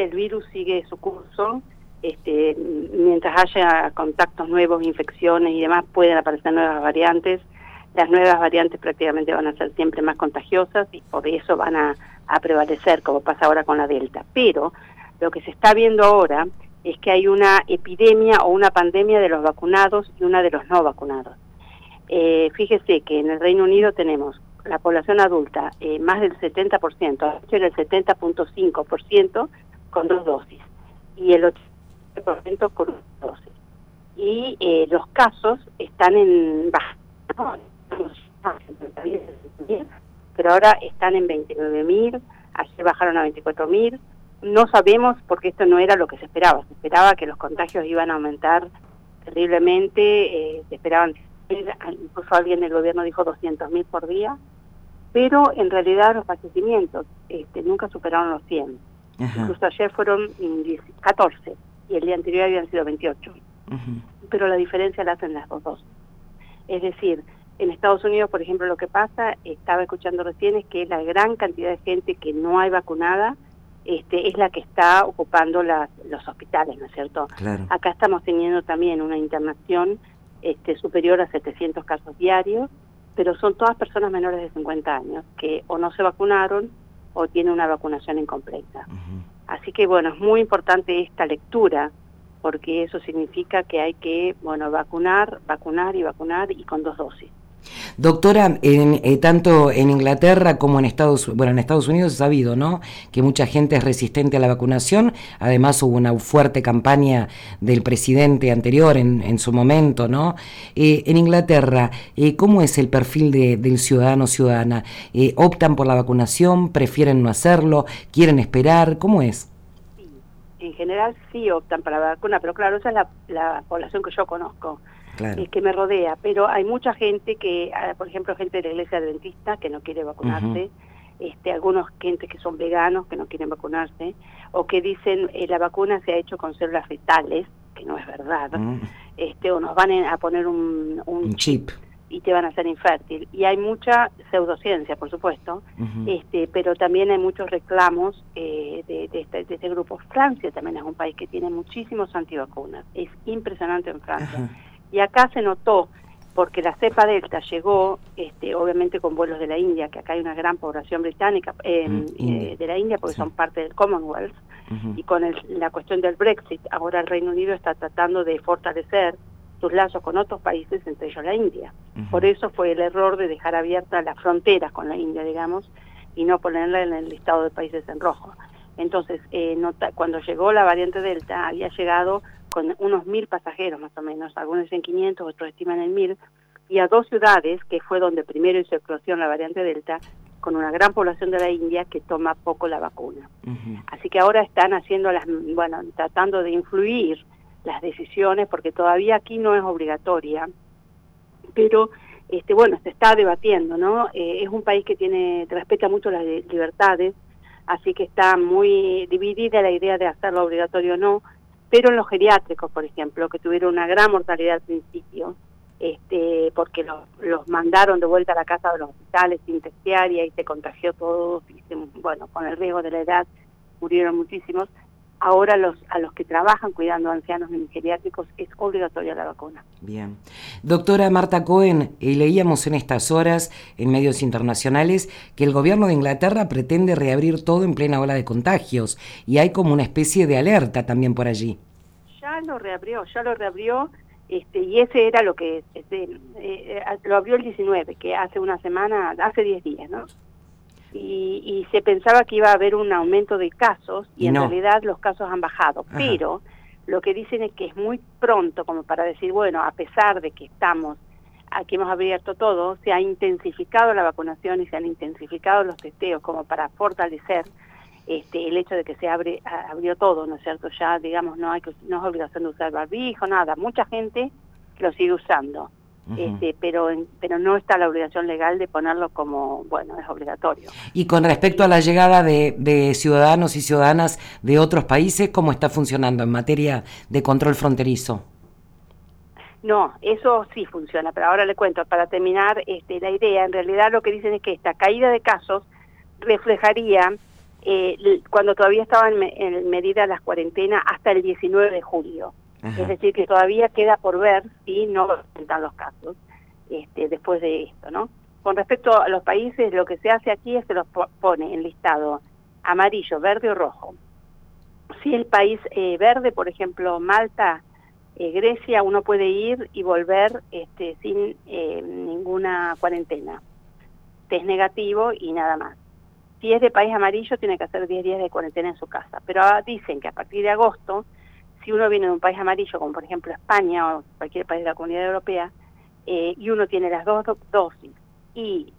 el virus sigue su curso. Mientras haya contactos nuevos, infecciones y demás, pueden aparecer nuevas variantes. Las nuevas variantes prácticamente van a ser siempre más contagiosas y por eso van a prevalecer, como pasa ahora con la Delta. Pero lo que se está viendo ahora es que hay una epidemia o una pandemia de los vacunados y una de los no vacunados. Fíjese que en el Reino Unido tenemos la población adulta, más del 70%, era el 70.5% con 2 dosis, y el 80% con 1 dosis. Y los casos están en baja, ¿no? Pero ahora están en 29.000, ayer bajaron a 24.000. No sabemos porque esto no era lo que se esperaba. Se esperaba que los contagios iban a aumentar terriblemente, se esperaban, incluso alguien del gobierno dijo 200.000 por día, pero en realidad los fallecimientos nunca superaron los 100. Ajá. Incluso ayer fueron 14 y el día anterior habían sido 28. Pero la diferencia la hacen las dos dosis. Es decir, en Estados Unidos, por ejemplo, lo que pasa, estaba escuchando recién, es que la gran cantidad de gente que no hay vacunada es la que está ocupando los hospitales, ¿no es cierto? Claro. Acá estamos teniendo también una internación superior a 700 casos diarios, pero son todas personas menores de 50 años que o no se vacunaron o tienen una vacunación incompleta. Así que, bueno, es muy importante esta lectura, porque eso significa que hay que, vacunar y con 2 dosis. Doctora, tanto en Inglaterra como en Estados Unidos es sabido, ¿no?, que mucha gente es resistente a la vacunación. Además hubo una fuerte campaña del presidente anterior en su momento, ¿no? En Inglaterra, ¿cómo es el perfil del ciudadano o ciudadana? ¿Optan por la vacunación? ¿Prefieren no hacerlo? ¿Quieren esperar? ¿Cómo es? Sí, en general sí optan para la vacuna, pero claro, esa es la población que yo conozco. Claro. Que me rodea, pero hay mucha gente que, por ejemplo, gente de la iglesia adventista que no quiere vacunarse, algunos gente que son veganos que no quieren vacunarse, o que dicen la vacuna se ha hecho con células fetales, que no es verdad, o nos van a poner un chip y te van a hacer infértil. Y hay mucha pseudociencia, por supuesto, pero también hay muchos reclamos de este grupo. Francia también es un país que tiene muchísimos antivacunas, es impresionante en Francia. Y acá se notó, porque la cepa Delta llegó, obviamente con vuelos de la India, que acá hay una gran población británica de la India, porque son parte del Commonwealth, y con la cuestión del Brexit, ahora el Reino Unido está tratando de fortalecer sus lazos con otros países, entre ellos la India. Por eso fue el error de dejar abiertas las fronteras con la India, digamos, y no ponerla en el listado de países en rojo. Entonces, cuando llegó la variante Delta, había llegado con unos 1.000 pasajeros más o menos, algunos dicen 500, otros estiman en 1.000, y a 2 ciudades, que fue donde primero hizo explosión la variante Delta, con una gran población de la India que toma poco la vacuna. Así que ahora están haciendo tratando de influir las decisiones, porque todavía aquí no es obligatoria, pero se está debatiendo, ¿no? Es un país que respeta mucho las libertades, así que está muy dividida la idea de hacerlo obligatorio o no. Pero en los geriátricos, por ejemplo, que tuvieron una gran mortalidad al principio, porque los mandaron de vuelta a la casa de los hospitales sin testear y ahí se contagió todo, con el riesgo de la edad murieron muchísimos. Ahora a los que trabajan cuidando a ancianos en geriátricos es obligatoria la vacuna. Bien. Doctora Marta Cohen, leíamos en estas horas en medios internacionales que el gobierno de Inglaterra pretende reabrir todo en plena ola de contagios y hay como una especie de alerta también por allí. Ya lo reabrió, y ese era lo que lo abrió el 19, que hace 10 días, ¿no? Y se pensaba que iba a haber un aumento de casos y en realidad los casos han bajado. Ajá. Pero lo que dicen es que es muy pronto como para decir, a pesar de que aquí hemos abierto todo, se ha intensificado la vacunación y se han intensificado los testeos como para fortalecer el hecho de que se abrió todo, ¿no es cierto? Ya, digamos, no es obligación de usar barbijo, nada. Mucha gente lo sigue usando. Pero no está la obligación legal de ponerlo como, es obligatorio. Y con respecto a la llegada de ciudadanos y ciudadanas de otros países, ¿cómo está funcionando en materia de control fronterizo? No, eso sí funciona, pero ahora le cuento, para terminar la idea, en realidad lo que dicen es que esta caída de casos reflejaría cuando todavía estaban en medida las cuarentenas hasta el 19 de julio. Ajá. Es decir, que todavía queda por ver si no aumentan los casos después de esto, ¿no? Con respecto a los países, lo que se hace aquí es que los pone en listado amarillo, verde o rojo. Si el país verde, por ejemplo, Malta, Grecia, uno puede ir y volver sin ninguna cuarentena. Test negativo y nada más. Si es de país amarillo, tiene que hacer 10 días de cuarentena en su casa. Pero dicen que a partir de agosto, si uno viene de un país amarillo, como por ejemplo España o cualquier país de la Comunidad Europea, y uno tiene las dos dosis y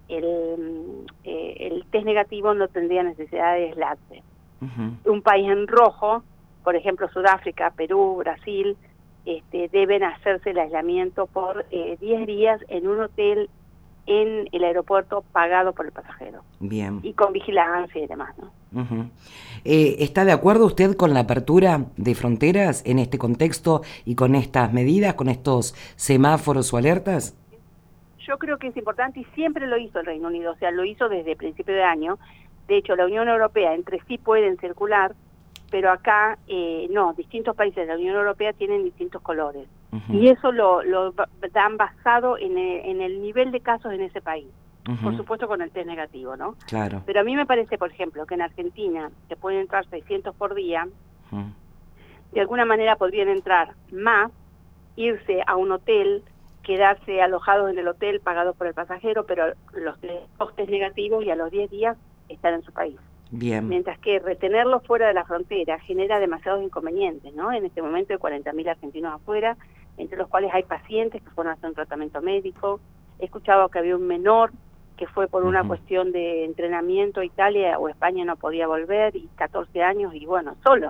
el test negativo, no tendría necesidad de aislarse. Uh-huh. Un país en rojo, por ejemplo Sudáfrica, Perú, Brasil, deben hacerse el aislamiento por 10 días en un hotel en el aeropuerto pagado por el pasajero. Bien. Y con vigilancia y demás, ¿no? Uh-huh. ¿Está de acuerdo usted con la apertura de fronteras en este contexto y con estas medidas, con estos semáforos o alertas? Yo creo que es importante y siempre lo hizo el Reino Unido, o sea, lo hizo desde principio de año. De hecho, la Unión Europea entre sí pueden circular, pero acá no, distintos países de la Unión Europea tienen distintos colores. Uh-huh. Y eso lo dan basado en el nivel de casos en ese país. Uh-huh. Por supuesto con el test negativo, ¿no? Claro. Pero a mí me parece, por ejemplo, que en Argentina se pueden entrar 600 por día, uh-huh. De alguna manera podrían entrar más, irse a un hotel, quedarse alojados en el hotel pagados por el pasajero, pero los test negativos y a los 10 días estar en su país. Bien. Mientras que retenerlos fuera de la frontera genera demasiados inconvenientes, ¿no? En este momento hay 40.000 argentinos afuera, entre los cuales hay pacientes que fueron a hacer un tratamiento médico. He escuchado que había un menor que fue por una cuestión de entrenamiento a Italia o España, no podía volver, y 14 años, y bueno, solo.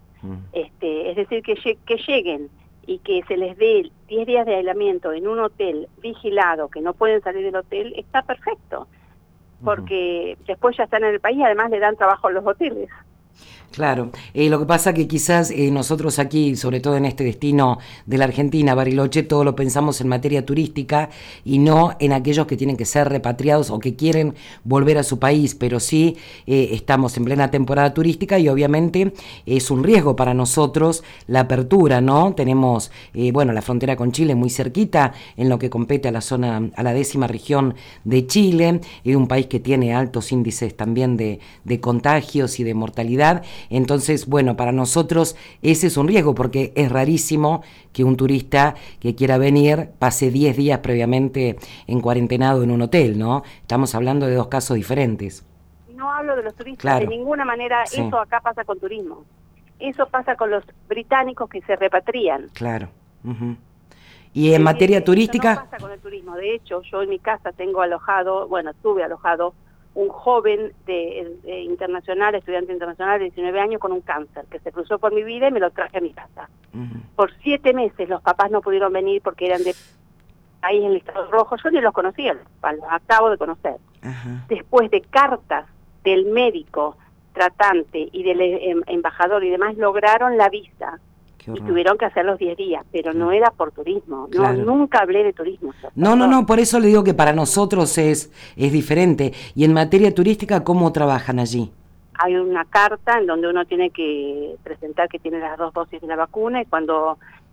Es decir, que lleguen y que se les dé 10 días de aislamiento en un hotel vigilado, que no pueden salir del hotel, está perfecto. Porque después ya están en el país, además le dan trabajo a los hoteles. Claro, lo que pasa que quizás nosotros aquí, sobre todo en este destino de la Argentina, Bariloche, todo lo pensamos en materia turística y no en aquellos que tienen que ser repatriados o que quieren volver a su país, pero sí estamos en plena temporada turística y obviamente es un riesgo para nosotros la apertura, ¿no? Tenemos, la frontera con Chile muy cerquita en lo que compete a la zona, a la 10ª región de Chile, un país que tiene altos índices también de contagios y de mortalidad. Entonces, para nosotros ese es un riesgo porque es rarísimo que un turista que quiera venir pase 10 días previamente en cuarentenado en un hotel, ¿no? Estamos hablando de dos casos diferentes. No hablo de los turistas, claro. De ninguna manera. Sí. Eso acá pasa con turismo. Eso pasa con los británicos que se repatrían. Claro. Uh-huh. Y en materia turística... Eso no pasa con el turismo. De hecho, yo en mi casa tuve alojado un joven internacional, estudiante internacional de 19 años con un cáncer, que se cruzó por mi vida y me lo traje a mi casa. Uh-huh. Por 7 meses los papás no pudieron venir porque eran de país en listado rojo. Yo ni los conocía, los acabo de conocer. Uh-huh. Después de cartas del médico tratante y del embajador y demás, lograron la visa. Y tuvieron que hacer los 10 días, pero no era por turismo. Claro. No, nunca hablé de turismo. No, por eso le digo que para nosotros es diferente. Y en materia turística, ¿cómo trabajan allí? Hay una carta en donde uno tiene que presentar que tiene las 2 dosis de la vacuna, y cuando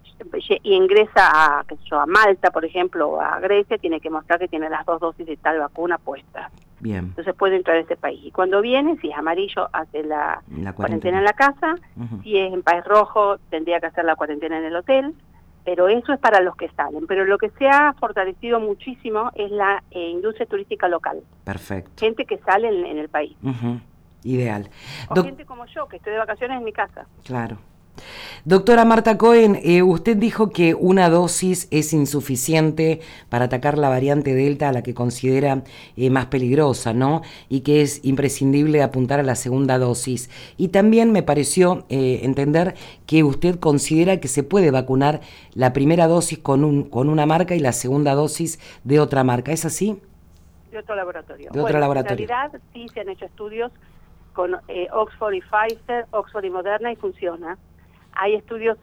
ingresa a Malta, por ejemplo, o a Grecia, tiene que mostrar que tiene las 2 dosis de tal vacuna puesta. Bien. Entonces puede entrar a ese país. Y cuando viene, si es amarillo, hace la cuarentena en la casa. Uh-huh. Si es en país rojo, tendría que hacer la cuarentena en el hotel. Pero eso es para los que salen. Pero lo que se ha fortalecido muchísimo es la industria turística local. Perfecto. Gente que sale en el país. Uh-huh. Ideal. O gente como yo, que estoy de vacaciones en mi casa. Claro. Doctora Marta Cohen, usted dijo que una dosis es insuficiente para atacar la variante Delta, a la que considera más peligrosa, ¿no? Y que es imprescindible apuntar a la segunda dosis. Y también me pareció entender que usted considera que se puede vacunar la primera dosis con una marca y la segunda dosis de otra marca. ¿Es así? De otro laboratorio. De otro laboratorio. En realidad sí se han hecho estudios con Oxford y Pfizer, Oxford y Moderna, y funciona. Hay estudios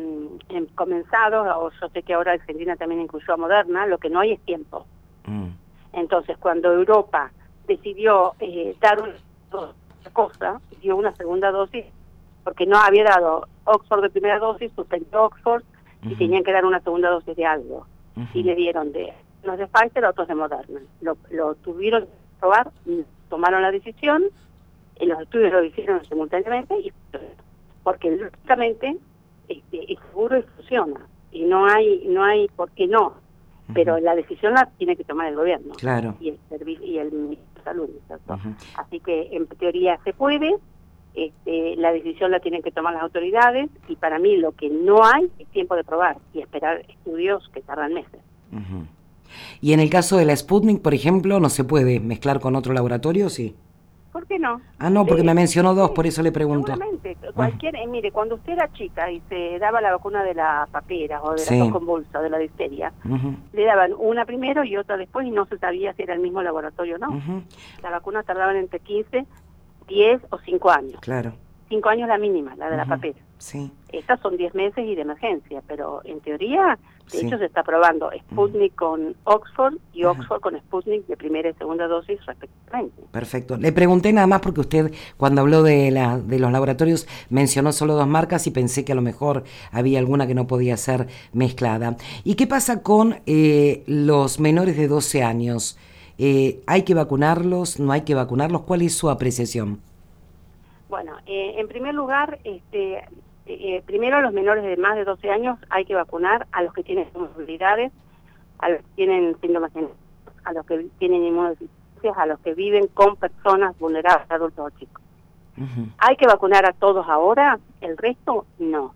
comenzados, o yo sé que ahora Argentina también incluyó a Moderna, lo que no hay es tiempo. Entonces, cuando Europa decidió dar cosa, dio una segunda dosis, porque no había dado Oxford de primera dosis, suspendió Oxford y tenían que dar una segunda dosis de algo. Y le dieron unos de Pfizer, otros de Moderna. Lo tuvieron que probar, tomaron la decisión, y los estudios lo hicieron simultáneamente, porque lógicamente es seguro y funciona. Y no hay por qué no. Pero la decisión la tiene que tomar el gobierno. Claro. Y el Ministerio de Salud, ¿cierto? Así que en teoría se puede, la decisión la tienen que tomar las autoridades, y para mí lo que no hay es tiempo de probar y esperar estudios que tardan meses. Y en el caso de la Sputnik, por ejemplo, ¿no se puede mezclar con otro laboratorio? Sí. ¿Por qué no? Ah, no, porque me mencionó dos, por eso le pregunto. Seguramente. Mire, cuando usted era chica y se daba la vacuna de la papera o de la tos convulsa o de la difteria, le daban una primero y otra después, y no se sabía si era el mismo laboratorio o no. Las vacunas tardaban entre 15, 10 o 5 años. Claro. 5 años la mínima, la de la papera. Sí. Estas son 10 meses y de emergencia, pero en teoría, de hecho, se está probando Sputnik con Oxford y Oxford con Sputnik de primera y segunda dosis respectivamente. Perfecto. Le pregunté nada más porque usted, cuando habló de los laboratorios, mencionó solo dos marcas y pensé que a lo mejor había alguna que no podía ser mezclada. ¿Y qué pasa con los menores de 12 años? ¿Hay que vacunarlos? ¿No hay que vacunarlos? ¿Cuál es su apreciación? Bueno, en primer lugar, primero a los menores de más de 12 años hay que vacunar a los que tienen comorbilidades, a los que tienen síntomas genéticos, a los que tienen inmunodeficiencias, a los que viven con personas vulnerables, adultos o chicos. ¿Hay que vacunar a todos ahora? ¿El resto? No.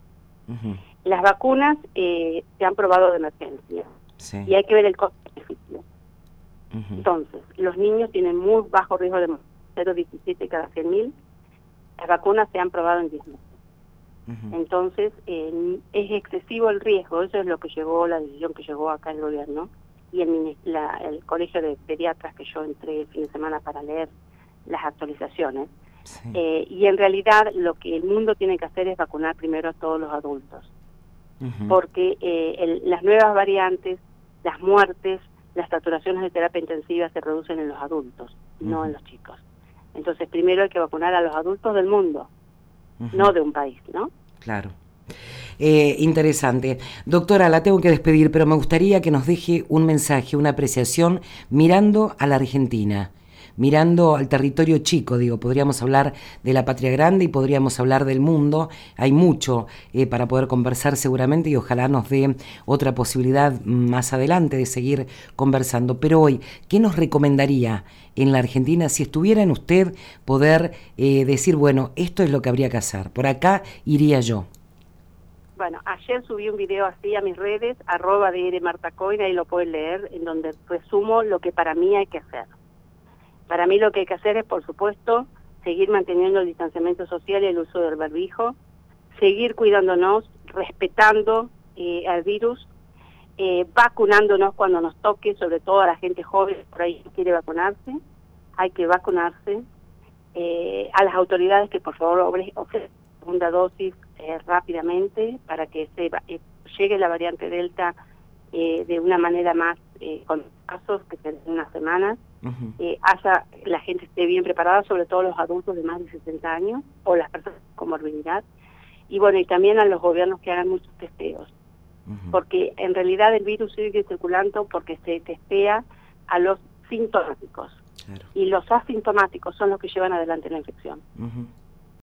Las vacunas se han probado de emergencia y hay que ver el costo-beneficio. Entonces, los niños tienen muy bajo riesgo de 0,17 cada 100.000. Las vacunas se han probado en 10 meses. Entonces, es excesivo el riesgo. Eso es lo que la decisión que llegó acá el gobierno y el colegio de pediatras, que yo entré el fin de semana para leer las actualizaciones. Y en realidad lo que el mundo tiene que hacer es vacunar primero a todos los adultos. Porque las nuevas variantes, las muertes, las saturaciones de terapia intensiva se reducen en los adultos, no en los chicos. Entonces, primero hay que vacunar a los adultos del mundo, no de un país, ¿no? Claro. Interesante. Doctora, la tengo que despedir, pero me gustaría que nos deje un mensaje, una apreciación mirando a la Argentina, mirando al territorio chico, podríamos hablar de la patria grande y podríamos hablar del mundo. Hay mucho para poder conversar seguramente y ojalá nos dé otra posibilidad más adelante de seguir conversando. Pero hoy, ¿qué nos recomendaría en la Argentina si estuviera en usted poder decir, bueno, esto es lo que habría que hacer, por acá iría yo? Bueno, ayer subí un video así a mis redes, @drmartacoin, ahí lo pueden leer, en donde resumo lo que para mí hay que hacer. Para mí lo que hay que hacer es, por supuesto, seguir manteniendo el distanciamiento social y el uso del barbijo, seguir cuidándonos, respetando al virus, vacunándonos cuando nos toque, sobre todo a la gente joven por ahí que quiere vacunarse, hay que vacunarse, a las autoridades que por favor ofrezcan segunda dosis rápidamente para que llegue la variante Delta de una manera más con casos que se den unas semanas, la gente esté bien preparada, sobre todo los adultos de más de 60 años o las personas con morbilidad, y bueno, y también a los gobiernos que hagan muchos testeos, porque en realidad el virus sigue circulando porque se testea a los sintomáticos, y los asintomáticos son los que llevan adelante la infección.